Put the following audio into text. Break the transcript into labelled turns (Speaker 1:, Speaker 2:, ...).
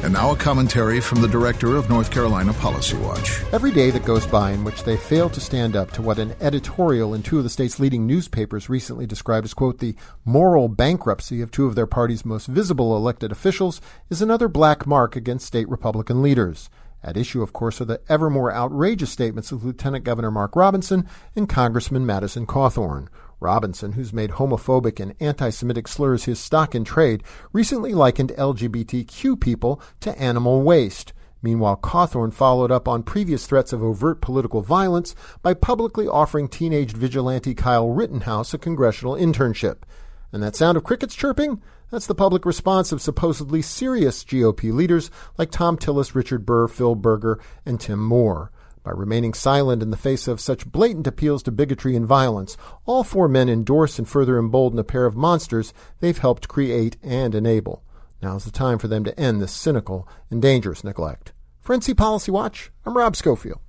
Speaker 1: And now a commentary from the director of North Carolina Policy Watch.
Speaker 2: Every day that goes by in which they fail to stand up to what an editorial in two of the state's leading newspapers recently described as, quote, the moral bankruptcy of two of their party's most visible elected officials is another black mark against state Republican leaders. At issue, of course, are the ever more outrageous statements of Lieutenant Governor Mark Robinson and Congressman Madison Cawthorn. Robinson, who's made homophobic and anti-Semitic slurs his stock in trade, recently likened LGBTQ people to animal waste. Meanwhile, Cawthorn followed up on previous threats of overt political violence by publicly offering teenage vigilante Kyle Rittenhouse a congressional internship. And that sound of crickets chirping? That's the public response of supposedly serious GOP leaders like Thom Tillis, Richard Burr, Phil Berger, and Tim Moore. By remaining silent in the face of such blatant appeals to bigotry and violence, all four men endorse and further embolden a pair of monsters they've helped create and enable. Now's the time for them to end this cynical and dangerous neglect. For NC Policy Watch, I'm Rob Schofield.